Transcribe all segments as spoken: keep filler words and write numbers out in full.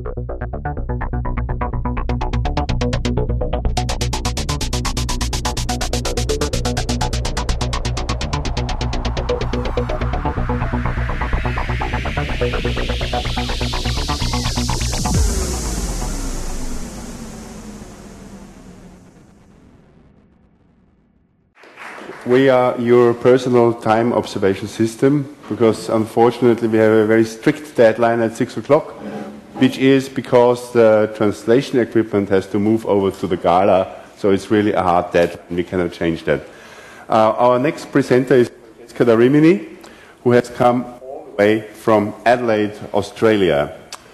We are your personal time observation system because unfortunately we have a very strict deadline at six o'clock, which is because the translation equipment has to move over to the gala, so it's really a hard deadline. We cannot change that. Uh, our next presenter is Francesca Da Rimini, who has come all the way from Adelaide, Australia.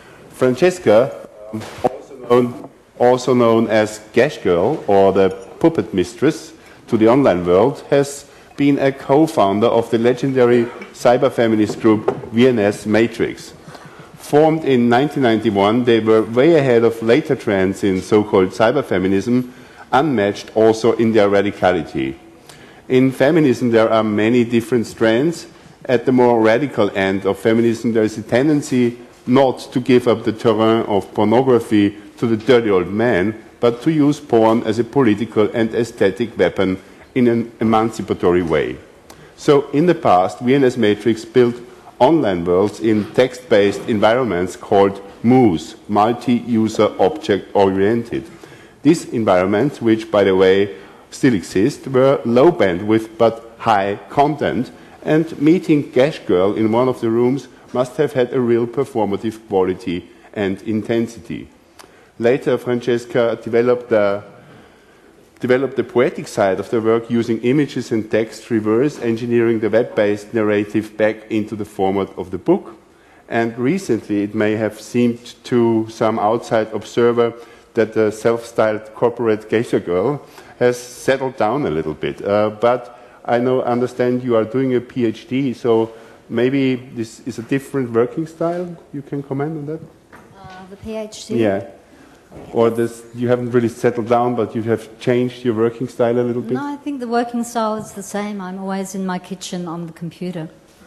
Francesca, um, also known, also known as Gash Girl or the Puppet Mistress to the online world, has been a co-founder of the legendary cyber-feminist group V N S Matrix. Formed in nineteen ninety-one, they were way ahead of later trends in so-called cyber-feminism, unmatched also in their radicality. In feminism, there are many different strands. At the more radical end of feminism, there is a tendency not to give up the terrain of pornography to the dirty old man, but to use porn as a political and aesthetic weapon in an emancipatory way. So in the past, V N S Matrix built online worlds in text-based environments called MOOs, multi-user object-oriented. These environments, which by the way still exist, were low bandwidth but high content, and meeting Gash Girl in one of the rooms must have had a real performative quality and intensity. Later, Francesca developed the, developed the poetic side of the work using images and text, reverse engineering the web-based narrative back into the format of the book. And recently, it may have seemed to some outside observer that the self-styled corporate geisha girl has settled down a little bit. Uh, but I know, understand you are doing a PhD, so maybe this is a different working style. You can comment on that? Uh, the PhD? Yeah. Or this, you haven't really settled down, but you have changed your working style a little bit? No, I think the working style is the same. I'm always in my kitchen on the computer.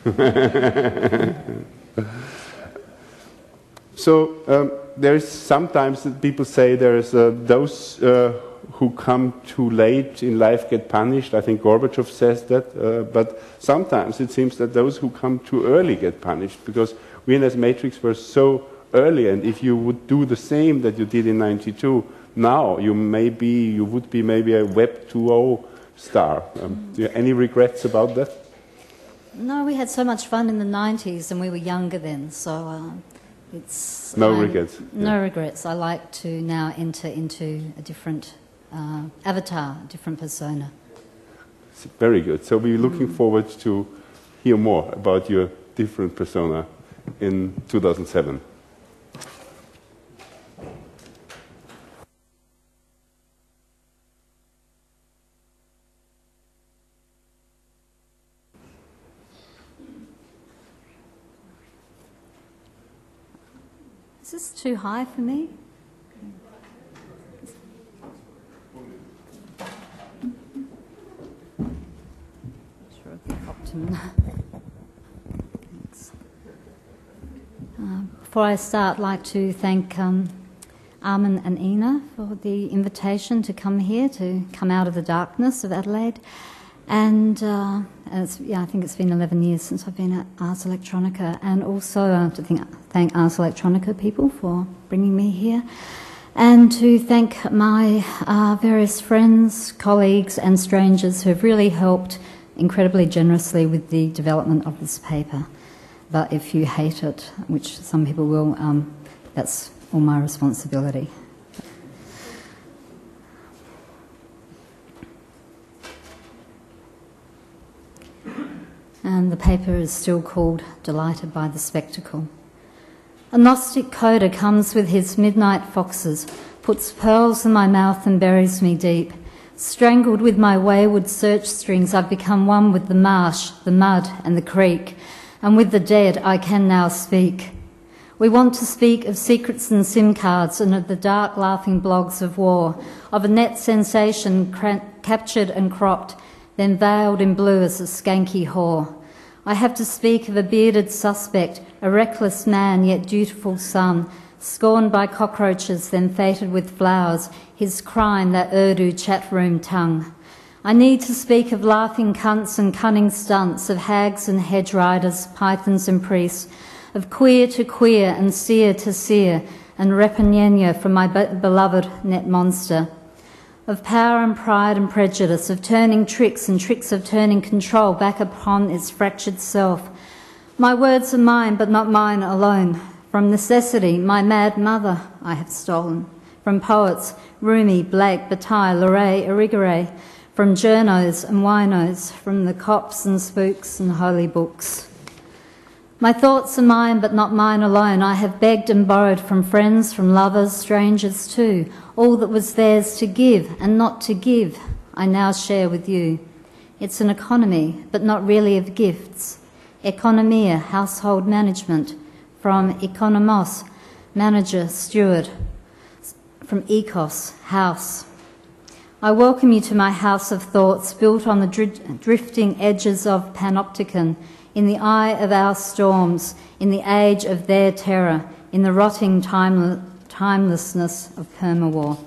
So um, there is sometimes that people say there's uh, those uh, who come too late in life get punished. I think Gorbachev says that. Uh, but sometimes it seems that those who come too early get punished because we as Matrix were so early, and if you would do the same that you did in ninety-two, now you may be, you would be maybe a Web two point oh star. Um, do you have any regrets about that? No, we had so much fun in the nineties, and we were younger then, so uh, it's... No um, regrets? No yeah. regrets. I like to now enter into a different uh, avatar, a different persona. It's very good. So we're looking mm. forward to hear more about your different persona in two thousand seven. Is this too high for me? Sure of the optimum. Uh, before I start, I'd like to thank um, Armin and Ina for the invitation to come here, to come out of the darkness of Adelaide. And uh, it's, yeah, I think it's been eleven years since I've been at Ars Electronica, and also I have to think, thank Ars Electronica people for bringing me here, and to thank my uh, various friends, colleagues and strangers who have really helped incredibly generously with the development of this paper. But if you hate it, which some people will, um, that's all my responsibility. And the paper is still called Delighted by the Spectacle. A Gnostic coder comes with his midnight foxes, puts pearls in my mouth and buries me deep. Strangled with my wayward search strings, I've become one with the marsh, the mud and the creek, and with the dead I can now speak. We want to speak of secrets and SIM cards and of the dark laughing blogs of war, of a net sensation captured and cropped, then veiled in blue as a skanky whore. I have to speak of a bearded suspect, a reckless man yet dutiful son, scorned by cockroaches, then fated with flowers, his crime that Urdu chat room tongue. I need to speak of laughing cunts and cunning stunts, of hags and hedge riders, pythons and priests, of queer to queer and seer to seer, and repenenya from my be beloved net monster, of power and pride and prejudice, of turning tricks and tricks of turning control back upon its fractured self. My words are mine, but not mine alone. From necessity, my mad mother I have stolen. From poets, Rumi, Blake, Bataille, Leray, Irigaray. From journos and winos, from the cops and spooks and holy books. My thoughts are mine, but not mine alone. I have begged and borrowed from friends, from lovers, strangers too. All that was theirs to give and not to give, I now share with you. It's an economy, but not really of gifts. Economia, household management. From economos, manager, steward. From ecos, house. I welcome you to my house of thoughts, built on the dr drifting edges of Panopticon, in the eye of our storms, in the age of their terror, in the rotting timel timelessness of permawar.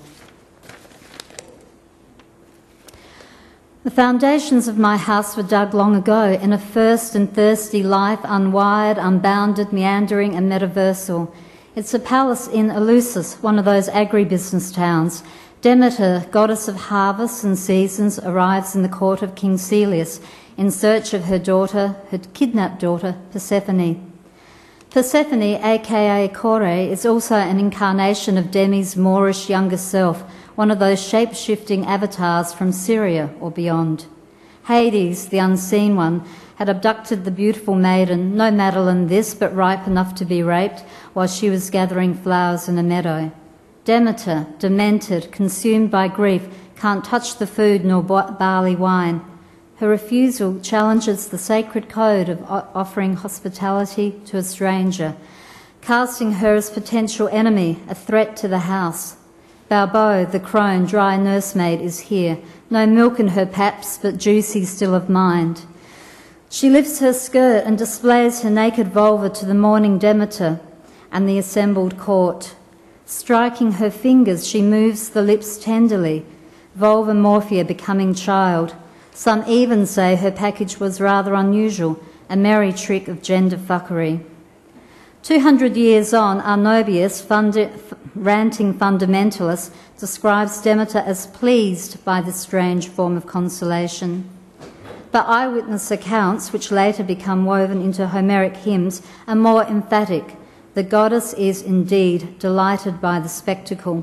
The foundations of my house were dug long ago in a first and thirsty life, unwired, unbounded, meandering and metaversal. It's a palace in Eleusis, one of those agribusiness towns. Demeter, goddess of harvests and seasons, arrives in the court of King Celeus in search of her daughter, her kidnapped daughter, Persephone. Persephone, aka Kore, is also an incarnation of Demi's Moorish younger self, one of those shape-shifting avatars from Syria or beyond. Hades, the unseen one, had abducted the beautiful maiden, no Madeline this, but ripe enough to be raped, while she was gathering flowers in a meadow. Demeter, demented, consumed by grief, can't touch the food nor barley wine. Her refusal challenges the sacred code of offering hospitality to a stranger, casting her as potential enemy, a threat to the house. Balbo, the crone, dry nursemaid, is here. No milk in her paps, but juicy still of mind. She lifts her skirt and displays her naked vulva to the mourning Demeter and the assembled court. Striking her fingers, she moves the lips tenderly, vulva morphia becoming child. Some even say her package was rather unusual, a merry trick of gender fuckery. Two hundred years on, Arnobius, fundi ranting fundamentalist, describes Demeter as pleased by this strange form of consolation. But eyewitness accounts, which later become woven into Homeric hymns, are more emphatic. The goddess is indeed delighted by the spectacle.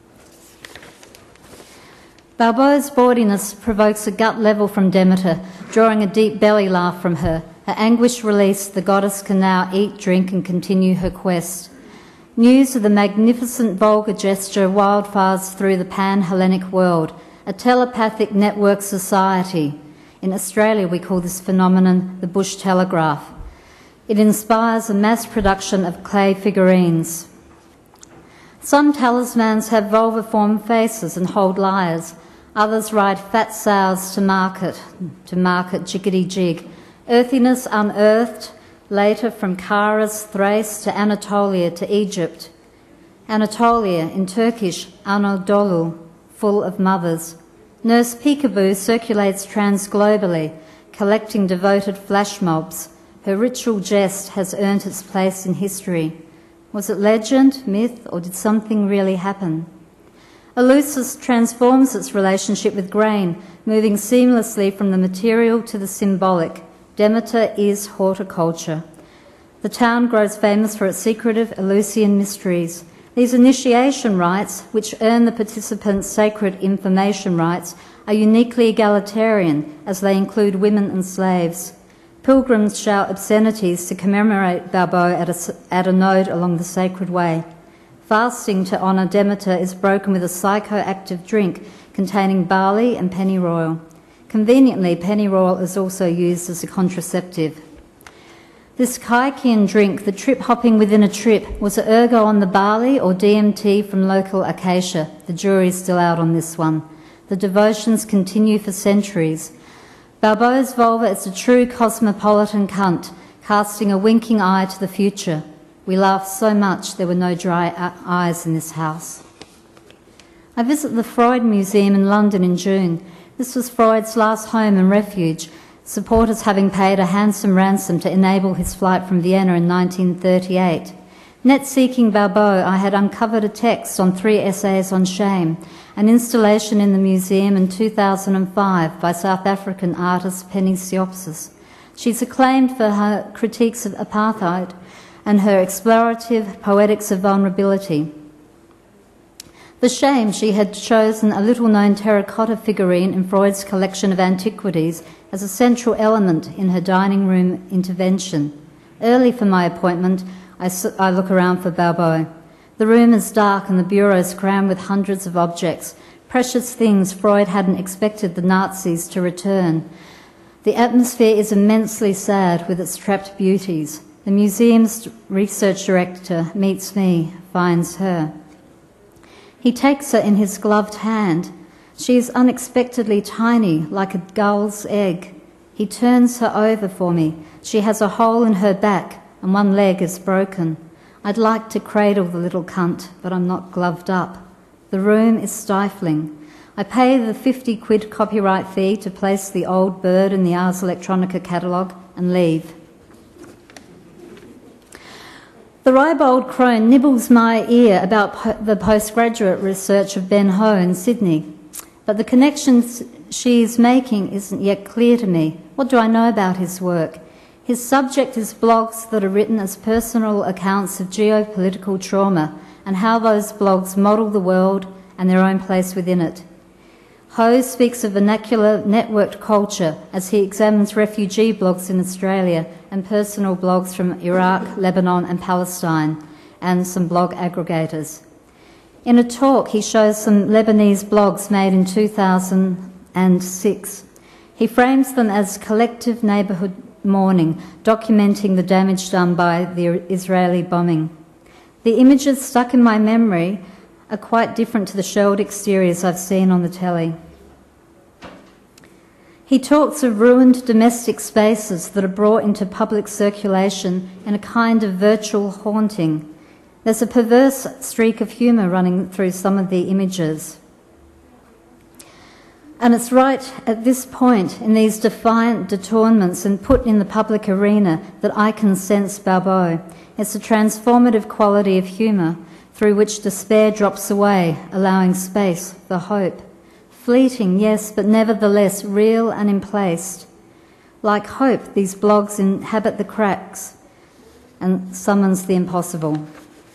Balboa's bawdiness provokes a gut level from Demeter, drawing a deep belly laugh from her. Her anguish released, the goddess can now eat, drink and continue her quest. News of the magnificent vulgar gesture wildfires through the pan-Hellenic world, a telepathic network society. In Australia we call this phenomenon the bush telegraph. It inspires a mass production of clay figurines. Some talismans have vulva-form faces and hold lyres. Others ride fat sows to market, to market jiggity-jig. Earthiness unearthed, later from Karas, Thrace to Anatolia to Egypt. Anatolia, in Turkish, Anadolu, full of mothers. Nurse Peekaboo circulates transglobally, collecting devoted flash mobs. Her ritual jest has earned its place in history. Was it legend, myth, or did something really happen? Eleusis transforms its relationship with grain, moving seamlessly from the material to the symbolic. Demeter is horticulture. The town grows famous for its secretive Eleusinian mysteries. These initiation rites, which earn the participants sacred information rights, are uniquely egalitarian, as they include women and slaves. Pilgrims shout obscenities to commemorate Balboa at a, at a node along the sacred way. Fasting to honour Demeter is broken with a psychoactive drink containing barley and pennyroyal. Conveniently, pennyroyal is also used as a contraceptive. This Kaikian drink, the trip hopping within a trip, was it ergo on the barley or D M T from local acacia? The jury's still out on this one. The devotions continue for centuries. Balboa's vulva is a true cosmopolitan cunt, casting a winking eye to the future. We laughed so much there were no dry eyes in this house. I visited the Freud Museum in London in June. This was Freud's last home and refuge, supporters having paid a handsome ransom to enable his flight from Vienna in nineteen thirty-eight. Net seeking Balboa, I had uncovered a text on three essays on shame, an installation in the museum in two thousand five by South African artist Penny Siopsis. She's acclaimed for her critiques of apartheid and her explorative poetics of vulnerability. For shame, she had chosen a little-known terracotta figurine in Freud's collection of antiquities as a central element in her dining room intervention. Early for my appointment, I, I look around for Balboa. The room is dark and the bureaus crammed with hundreds of objects, precious things Freud hadn't expected the Nazis to return. The atmosphere is immensely sad with its trapped beauties. The museum's research director meets me, finds her. He takes her in his gloved hand. She is unexpectedly tiny, like a gull's egg. He turns her over for me. She has a hole in her back and one leg is broken. I'd like to cradle the little cunt, but I'm not gloved up. The room is stifling. I pay the fifty quid copyright fee to place the old bird in the Ars Electronica catalogue and leave. The ribald crone nibbles my ear about po- the postgraduate research of Ben Ho in Sydney, but the connections she's making isn't yet clear to me. What do I know about his work? His subject is blogs that are written as personal accounts of geopolitical trauma and how those blogs model the world and their own place within it. Ho speaks of vernacular networked culture as he examines refugee blogs in Australia and personal blogs from Iraq, Lebanon and Palestine, and some blog aggregators. In a talk, he shows some Lebanese blogs made in two thousand six. He frames them as collective neighbourhood mourning, documenting the damage done by the Israeli bombing. The images stuck in my memory are quite different to the shelled exteriors I've seen on the telly. He talks of ruined domestic spaces that are brought into public circulation in a kind of virtual haunting. There's a perverse streak of humour running through some of the images. And it's right at this point, in these defiant detournements and put in the public arena, that I can sense Balboa. It's a transformative quality of humour through which despair drops away, allowing space for hope. Fleeting, yes, but nevertheless real and emplaced. Like hope, these blogs inhabit the cracks and summons the impossible.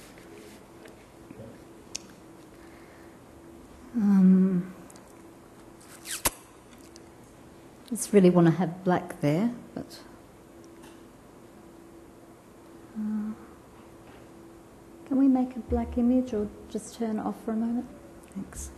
Um, just really want to have black there, but uh, can we make a black image or just turn it off for a moment? Thanks.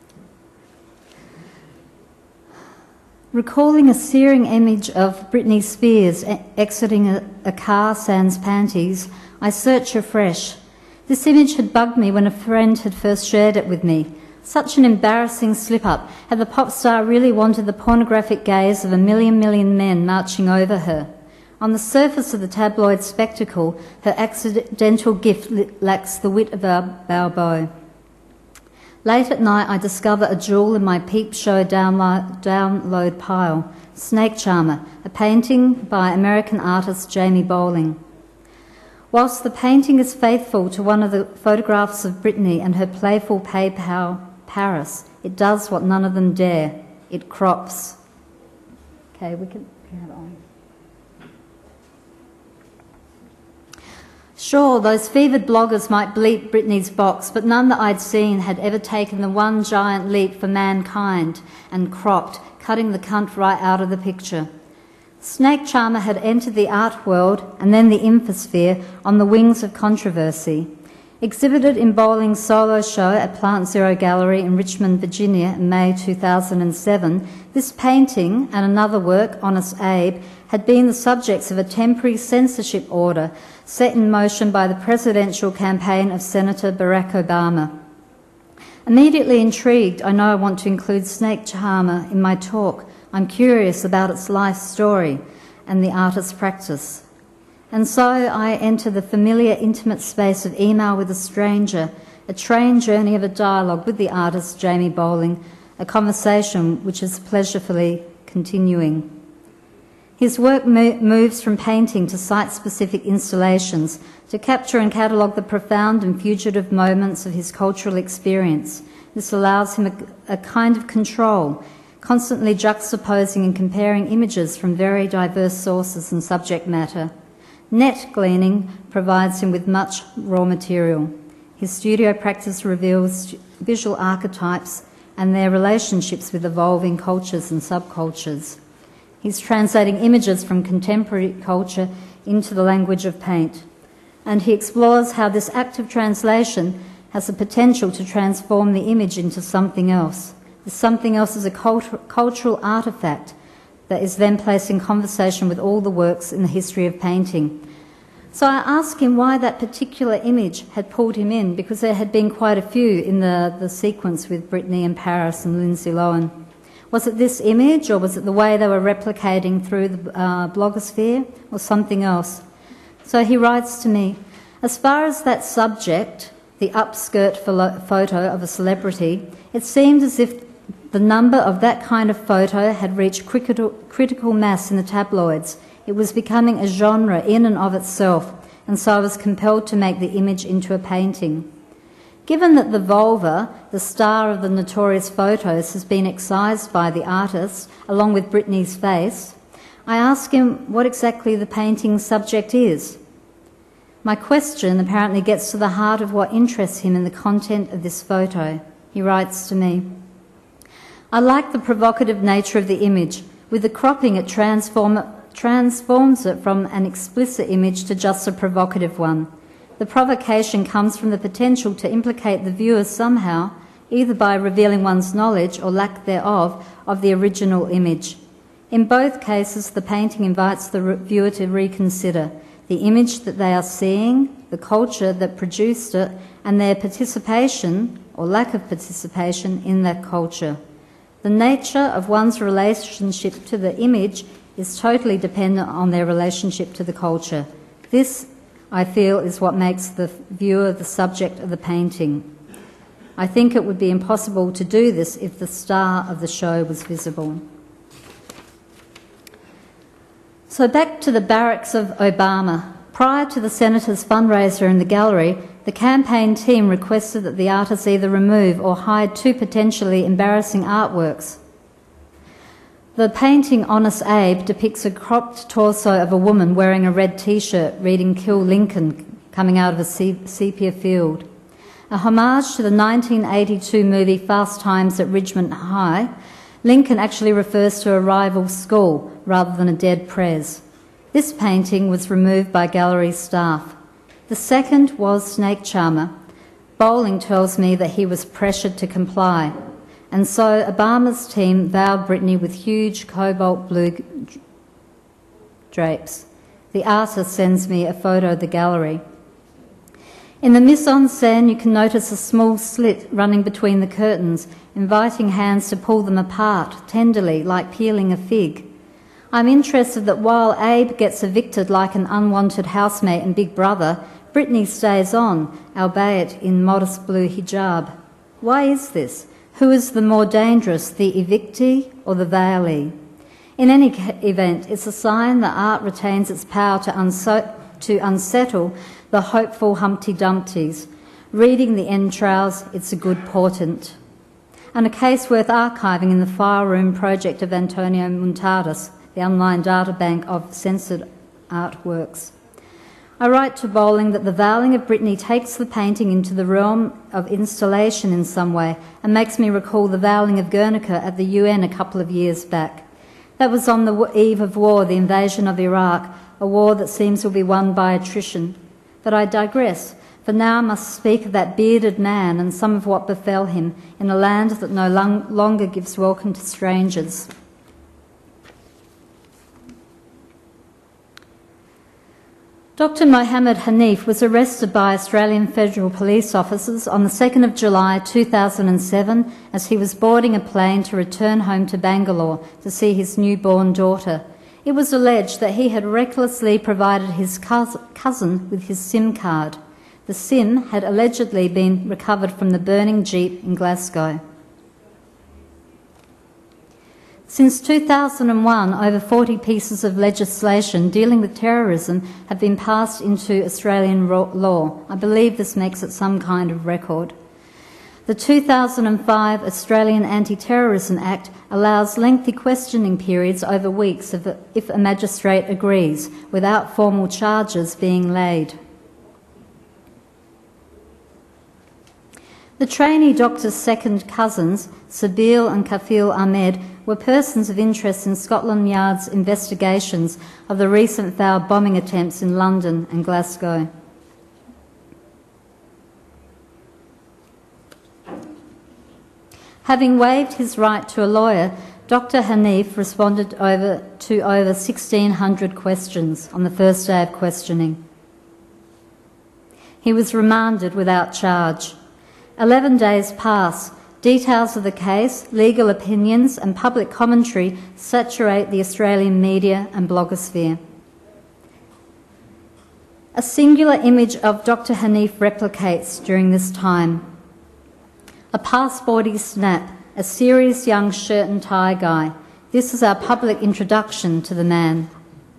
Recalling a searing image of Britney Spears exiting a, a car sans panties, I search afresh. This image had bugged me when a friend had first shared it with me. Such an embarrassing slip-up. Had the pop star really wanted the pornographic gaze of a million million men marching over her? On the surface of the tabloid spectacle, her accidental gift lacks the wit of a Balboa. Late at night, I discover a jewel in my Peep Show download, download pile, Snake Charmer, a painting by American artist Jamie Bowling. Whilst the painting is faithful to one of the photographs of Britney and her playful PayPal Paris, it does what none of them dare. It crops. Okay, we can have it on. Sure, those fevered bloggers might bleep Britney's box, but none that I'd seen had ever taken the one giant leap for mankind and cropped, cutting the cunt right out of the picture. Snake Charmer had entered the art world and then the infosphere on the wings of controversy. Exhibited in Bowling's solo show at Plant Zero Gallery in Richmond, Virginia in May two thousand seven, this painting and another work, Honest Abe, had been the subjects of a temporary censorship order set in motion by the presidential campaign of Senator Barack Obama. Immediately intrigued, I know I want to include Snake Charmer in my talk. I'm curious about its life story and the artist's practice. And so I enter the familiar, intimate space of email with a stranger, a train journey of a dialogue with the artist Jamie Bowling, a conversation which is pleasurefully continuing. His work mo- moves from painting to site-specific installations to capture and catalogue the profound and fugitive moments of his cultural experience. This allows him a, a kind of control, constantly juxtaposing and comparing images from very diverse sources and subject matter. Net gleaning provides him with much raw material. His studio practice reveals visual archetypes and their relationships with evolving cultures and subcultures. He's translating images from contemporary culture into the language of paint, and he explores how this active translation has the potential to transform the image into something else. This something else is a cult- cultural artefact that is then placed in conversation with all the works in the history of painting. So I asked him why that particular image had pulled him in, because there had been quite a few in the, the sequence with Brittany and Paris and Lindsay Lohan. Was it this image, or was it the way they were replicating through the uh, blogosphere, or something else? So he writes to me, as far as that subject, the upskirt photo of a celebrity, it seemed as if the number of that kind of photo had reached critical, critical mass in the tabloids. It was becoming a genre in and of itself, and so I was compelled to make the image into a painting. Given that the vulva, the star of the notorious photos, has been excised by the artist, along with Brittany's face, I ask him what exactly the painting's subject is. My question apparently gets to the heart of what interests him in the content of this photo. He writes to me, I like the provocative nature of the image. With the cropping, it transform, transforms it from an explicit image to just a provocative one. The provocation comes from the potential to implicate the viewer somehow, either by revealing one's knowledge or lack thereof of the original image. In both cases, the painting invites the viewer to reconsider the image that they are seeing, the culture that produced it, and their participation, or lack of participation, in that culture. The nature of one's relationship to the image is totally dependent on their relationship to the culture. This, I feel, is what makes the viewer the subject of the painting. I think it would be impossible to do this if the star of the show was visible. So back to the barracks of Obama. Prior to the Senator's fundraiser in the gallery, the campaign team requested that the artist either remove or hide two potentially embarrassing artworks. The painting Honest Abe depicts a cropped torso of a woman wearing a red T-shirt reading Kill Lincoln coming out of a sepia field. A homage to the nineteen eighty-two movie Fast Times at Ridgemont High, Lincoln actually refers to a rival school rather than a dead prez. This painting was removed by gallery staff. The second was Snake Charmer. Bowling tells me that he was pressured to comply, and so Obama's team veiled Brittany with huge cobalt blue drapes. The artist sends me a photo of the gallery. In the mise-en-scène, you can notice a small slit running between the curtains, inviting hands to pull them apart, tenderly, like peeling a fig. I'm interested that while Abe gets evicted like an unwanted housemate in Big Brother, Brittany stays on, albeit in modest blue hijab. Why is this? Who is the more dangerous, the evictee or the veilee? In any event, it's a sign that art retains its power to, unso- to unsettle the hopeful Humpty Dumptys. Reading the entrails, it's a good portent. And a case worth archiving in the file room project of Antonio Muntades, the online databank of censored artworks. I write to Bowling that the veiling of Brittany takes the painting into the realm of installation in some way and makes me recall the veiling of Guernica at the U N a couple of years back. That was on the eve of war, the invasion of Iraq, a war that seems to be won by attrition. But I digress, for now I must speak of that bearded man and some of what befell him in a land that no long- longer gives welcome to strangers. Doctor Mohammed Hanif was arrested by Australian Federal Police officers on the second of July two thousand seven as he was boarding a plane to return home to Bangalore to see his newborn daughter. It was alleged that he had recklessly provided his cousin with his SIM card. The SIM had allegedly been recovered from the burning Jeep in Glasgow. Since two thousand one, over forty pieces of legislation dealing with terrorism have been passed into Australian law. I believe this makes it some kind of record. The two thousand five Australian Anti-Terrorism Act allows lengthy questioning periods over weeks if a, if a magistrate agrees, without formal charges being laid. The trainee doctor's second cousins, Sabeel and Kafil Ahmed, were persons of interest in Scotland Yard's investigations of the recent failed bombing attempts in London and Glasgow. Having waived his right to a lawyer, Doctor Hanif responded over, to over sixteen hundred questions on the first day of questioning. He was remanded without charge. Eleven days pass. Details of the case, legal opinions and public commentary saturate the Australian media and blogosphere. A singular image of Doctor Hanif replicates during this time. A passporty snap, a serious young shirt and tie guy. This is our public introduction to the man.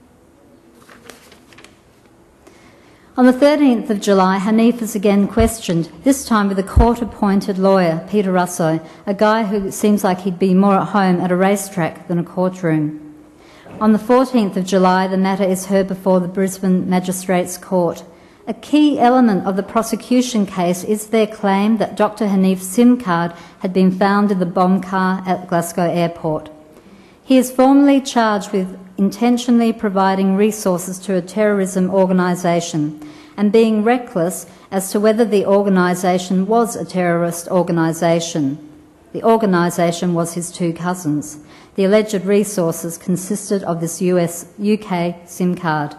On the thirteenth of July, Hanif is again questioned, this time with a court-appointed lawyer, Peter Russo, a guy who seems like he'd be more at home at a racetrack than a courtroom. On the fourteenth of July, the matter is heard before the Brisbane Magistrates Court. A key element of the prosecution case is their claim that Doctor Hanif's SIM card had been found in the bomb car at Glasgow Airport. He is formally charged with intentionally providing resources to a terrorism organisation and being reckless as to whether the organisation was a terrorist organisation. The organisation was his two cousins. The alleged resources consisted of this U S U K SIM card.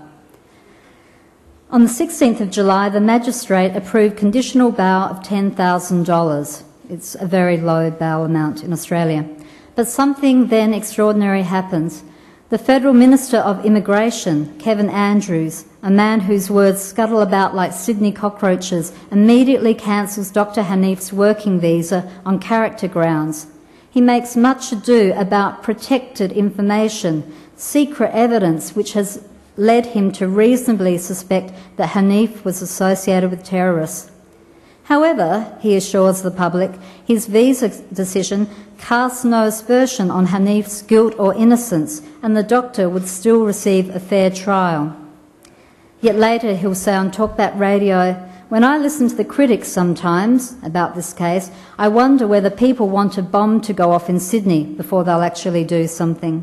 On the sixteenth of July, the magistrate approved conditional bail of ten thousand dollars. It's a very low bail amount in Australia. But something then extraordinary happens. The Federal Minister of Immigration, Kevin Andrews, a man whose words scuttle about like Sydney cockroaches, immediately cancels Doctor Hanif's working visa on character grounds. He makes much ado about protected information, secret evidence which has led him to reasonably suspect that Hanif was associated with terrorists. However, he assures the public, his visa decision casts no aspersion on Hanif's guilt or innocence, and the doctor would still receive a fair trial. Yet later he'll say on Talkback Radio, "When I listen to the critics sometimes about this case, I wonder whether people want a bomb to go off in Sydney before they'll actually do something."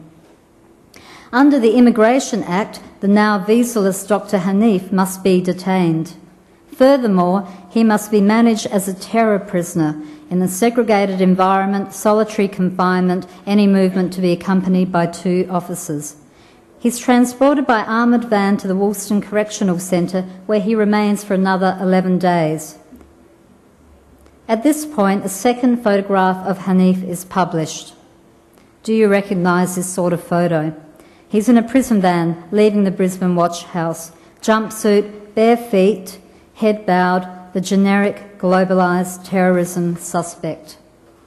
Under the Immigration Act, the now visaless Doctor Hanif must be detained. Furthermore, he must be managed as a terror prisoner in a segregated environment, solitary confinement, any movement to be accompanied by two officers. He's transported by armoured van to the Woolston Correctional Centre, where he remains for another eleven days. At this point, a second photograph of Hanif is published. Do you recognise this sort of photo? He's in a prison van leaving the Brisbane Watch House. Jumpsuit, bare feet, head bowed, the generic globalised terrorism suspect.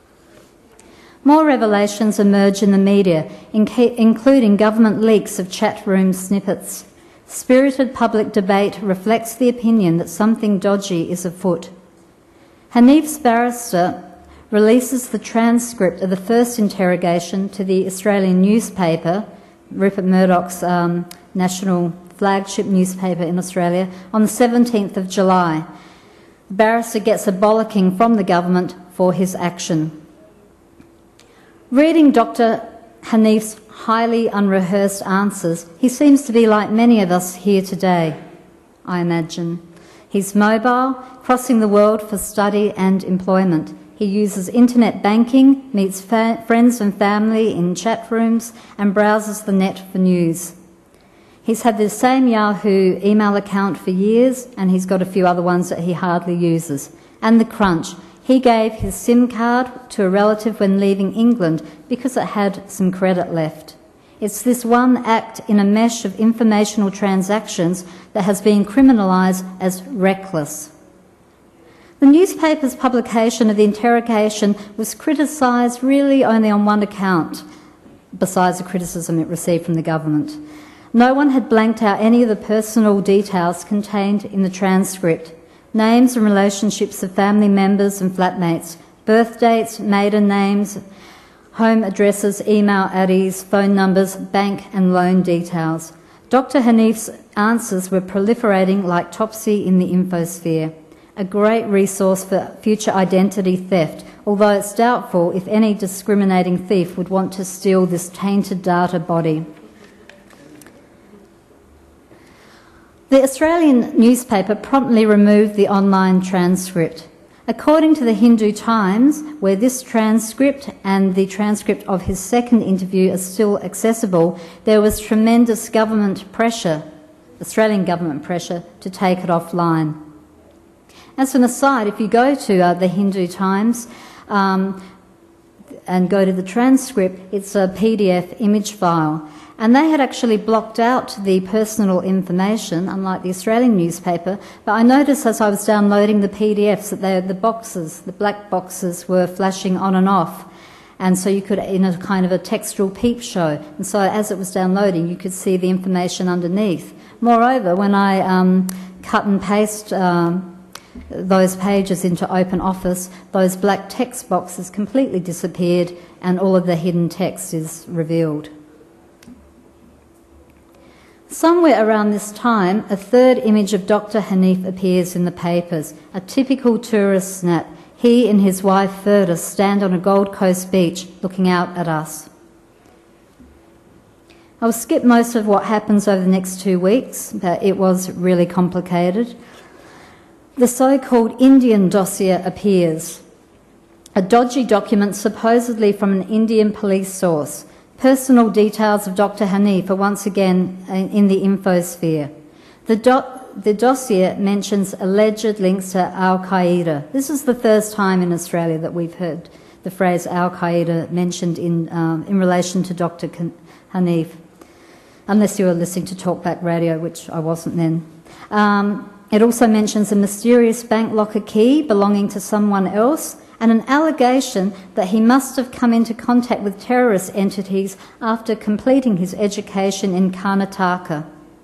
More revelations emerge in the media, including government leaks of chat room snippets. Spirited public debate reflects the opinion that something dodgy is afoot. Hanif's barrister releases the transcript of the first interrogation to the Australian newspaper, Rupert Murdoch's um, national flagship newspaper in Australia, on the seventeenth of July. The barrister gets a bollocking from the government for his action. Reading Doctor Hanif's highly unrehearsed answers, he seems to be like many of us here today, I imagine. He's mobile, crossing the world for study and employment. He uses internet banking, meets fa- friends and family in chat rooms, and browses the net for news. He's had the same Yahoo email account for years, and he's got a few other ones that he hardly uses. And the crunch. He gave his SIM card to a relative when leaving England because it had some credit left. It's this one act in a mesh of informational transactions that has been criminalised as reckless. The newspaper's publication of the interrogation was criticised really only on one account, besides the criticism it received from the government. No one had blanked out any of the personal details contained in the transcript: names and relationships of family members and flatmates, birth dates, maiden names, home addresses, email I Ds, phone numbers, bank and loan details. Doctor Hanif's answers were proliferating like topsy in the infosphere, a great resource for future identity theft, although it's doubtful if any discriminating thief would want to steal this tainted data body. The Australian newspaper promptly removed the online transcript. According to the Hindu Times, where this transcript and the transcript of his second interview are still accessible, there was tremendous government pressure, Australian government pressure, to take it offline. As an aside, if you go to uh, the Hindu Times um, and go to the transcript, it's a P D F image file. And they had actually blocked out the personal information, unlike the Australian newspaper. But I noticed as I was downloading the P D Fs that they, the boxes, the black boxes, were flashing on and off. And so you could, in a kind of a textual peep show. And so as it was downloading, you could see the information underneath. Moreover, when I um, cut and paste um, those pages into OpenOffice, those black text boxes completely disappeared and all of the hidden text is revealed. Somewhere around this time, a third image of Doctor Hanif appears in the papers, a typical tourist snap. He and his wife Ferda stand on a Gold Coast beach looking out at us. I'll skip most of what happens over the next two weeks, but it was really complicated. The so-called Indian dossier appears, a dodgy document supposedly from an Indian police source. Personal details of Doctor Hanif are once again in the infosphere. The, do the dossier mentions alleged links to Al-Qaeda. This is the first time in Australia that we've heard the phrase Al-Qaeda mentioned in, um, in relation to Doctor Hanif, unless you were listening to Talkback Radio, which I wasn't then. Um, it also mentions a mysterious bank locker key belonging to someone else, and an allegation that he must have come into contact with terrorist entities after completing his education in Karnataka.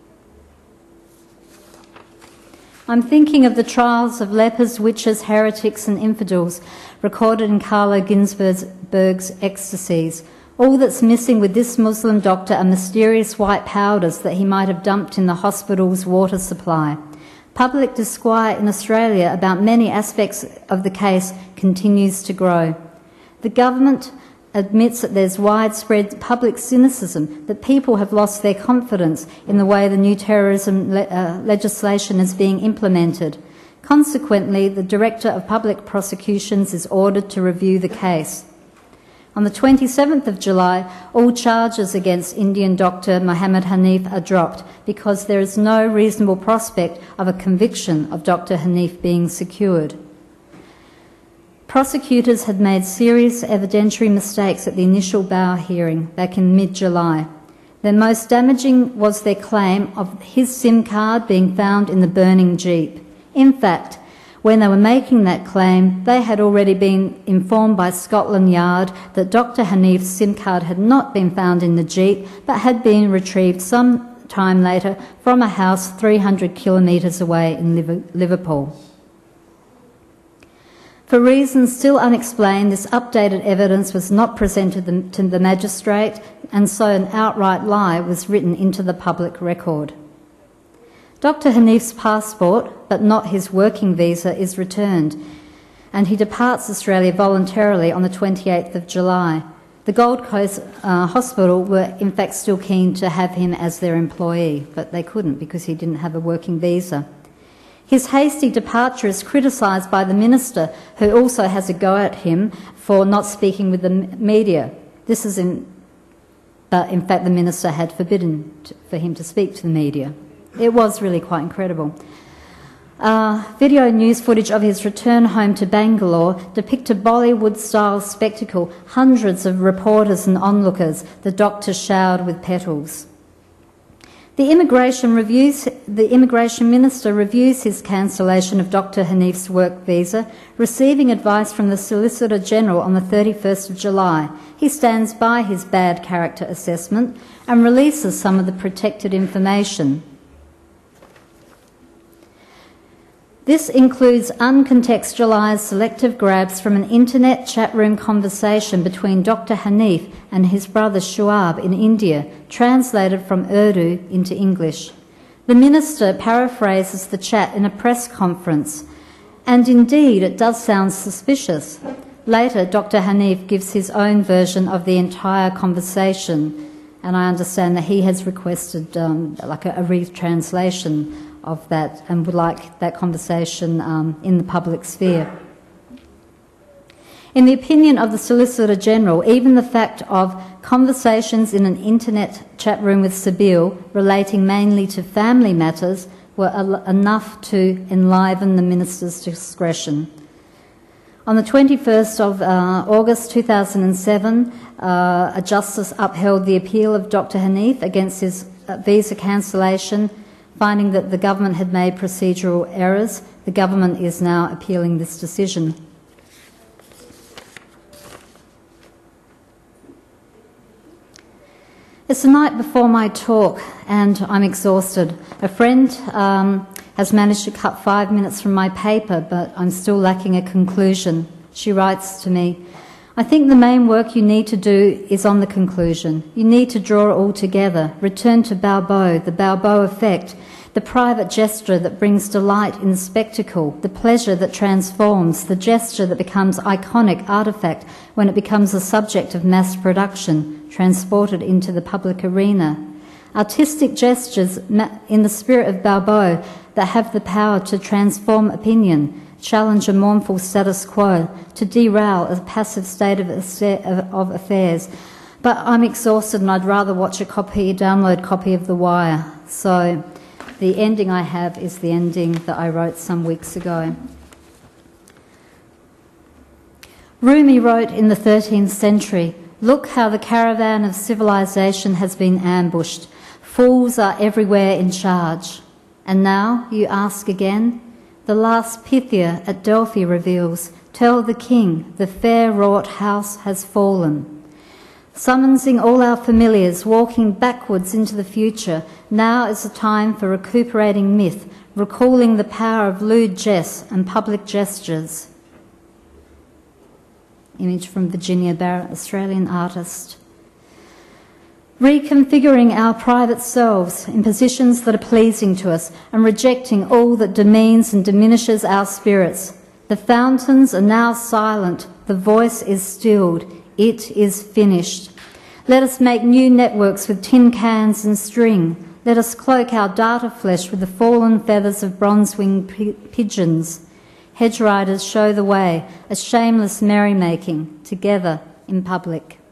I'm thinking of the trials of lepers, witches, heretics and infidels recorded in Carlo Ginzburg's Ecstasies. All that's missing with this Muslim doctor are mysterious white powders that he might have dumped in the hospital's water supply. Public disquiet in Australia about many aspects of the case continues to grow. The government admits that there's widespread public cynicism, that people have lost their confidence in the way the new terrorism le uh, legislation is being implemented. Consequently, the Director of Public Prosecutions is ordered to review the case. On the twenty-seventh of July, all charges against Indian doctor Mohammed Hanif are dropped because there is no reasonable prospect of a conviction of Doctor Hanif being secured. Prosecutors had made serious evidentiary mistakes at the initial Bauer hearing back in mid-July. Their most damaging was their claim of his SIM card being found in the burning Jeep. In fact, when they were making that claim, they had already been informed by Scotland Yard that Doctor Hanif's SIM card had not been found in the Jeep, but had been retrieved some time later from a house three hundred kilometres away in Liverpool. For reasons still unexplained, this updated evidence was not presented to the magistrate, and so an outright lie was written into the public record. Doctor Hanif's passport, but not his working visa, is returned, and he departs Australia voluntarily on the twenty-eighth of July. The Gold Coast uh, Hospital were in fact still keen to have him as their employee, but they couldn't because he didn't have a working visa. His hasty departure is criticised by the minister, who also has a go at him for not speaking with the media. This is in, but in fact the minister had forbidden to, for him to speak to the media. It was really quite incredible. Uh, video news footage of his return home to Bangalore depict a Bollywood-style spectacle, hundreds of reporters and onlookers, the doctor showered with petals. The immigration, reviews, the immigration minister reviews his cancellation of Doctor Hanif's work visa, receiving advice from the Solicitor General on the thirty-first of July. He stands by his bad character assessment and releases some of the protected information. This includes uncontextualised selective grabs from an internet chat room conversation between Doctor Hanif and his brother Shuab in India, translated from Urdu into English. The minister paraphrases the chat in a press conference, and indeed it does sound suspicious. Later, Doctor Hanif gives his own version of the entire conversation, and I understand that he has requested um, like a, a retranslation of that and would like that conversation um, in the public sphere. In the opinion of the Solicitor General, even the fact of conversations in an internet chat room with Sabeel relating mainly to family matters were al- enough to enliven the minister's discretion. On the twenty-first of uh, August two thousand seven, uh, a justice upheld the appeal of Doctor Hanif against his uh, visa cancellation, finding that the government had made procedural errors. The government is now appealing this decision. It's the night before my talk and I'm exhausted. A friend um, has managed to cut five minutes from my paper, but I'm still lacking a conclusion. She writes to me, I think the main work you need to do is on the conclusion. You need to draw it all together, return to Balboa, the Balboa effect, the private gesture that brings delight in the spectacle, the pleasure that transforms, the gesture that becomes iconic artefact when it becomes a subject of mass production, transported into the public arena. Artistic gestures in the spirit of Balboa that have the power to transform opinion, challenge a mournful status quo, to derail a passive state of, of affairs. But I'm exhausted and I'd rather watch a copy, download copy of The Wire. So the ending I have is the ending that I wrote some weeks ago. Rumi wrote in the thirteenth century, "Look how the caravan of civilization has been ambushed. Fools are everywhere in charge." And now, you ask again? The last Pythia at Delphi reveals, "Tell the king, the fair-wrought house has fallen." Summonsing all our familiars, walking backwards into the future, now is the time for recuperating myth, recalling the power of lewd jest and public gestures. Image from Virginia Barrett, Australian artist. Reconfiguring our private selves in positions that are pleasing to us and rejecting all that demeans and diminishes our spirits. The fountains are now silent, the voice is stilled, it is finished. Let us make new networks with tin cans and string. Let us cloak our data flesh with the fallen feathers of bronze-winged pi- pigeons. Hedge riders show the way, a shameless merrymaking, together in public.